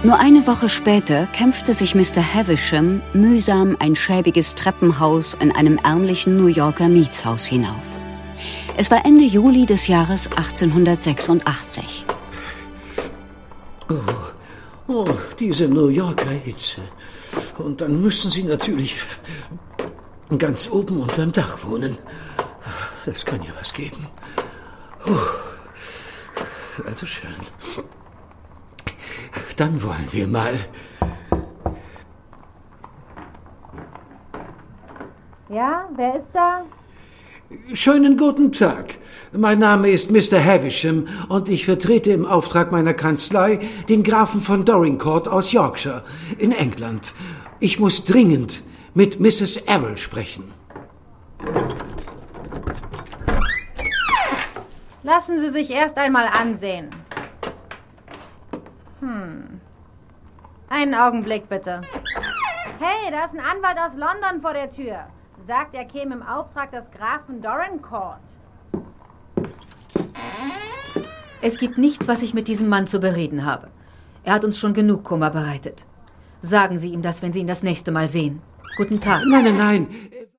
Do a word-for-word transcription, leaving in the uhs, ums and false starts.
Nur eine Woche später kämpfte sich Mister Havisham mühsam ein schäbiges Treppenhaus in einem ärmlichen New Yorker Mietshaus hinauf. Es war Ende Juli des Jahres achtzehnhundertsechsundachtzig. Oh, oh, diese New Yorker Hitze. Und dann müssen Sie natürlich ganz oben unterm Dach wohnen. Das kann ja was geben. Oh, also schön. Dann wollen wir mal. Ja, wer ist da? Schönen guten Tag. Mein Name ist Mister Havisham und ich vertrete im Auftrag meiner Kanzlei den Grafen von Dorincourt aus Yorkshire in England. Ich muss dringend mit Misses Errol sprechen. Lassen Sie sich erst einmal ansehen. Hm. Einen Augenblick, bitte. Hey, da ist ein Anwalt aus London vor der Tür. Sagt, er käme im Auftrag des Grafen Dorincourt. Es gibt nichts, was ich mit diesem Mann zu bereden habe. Er hat uns schon genug Kummer bereitet. Sagen Sie ihm das, wenn Sie ihn das nächste Mal sehen. Guten Tag. Nein, nein, nein.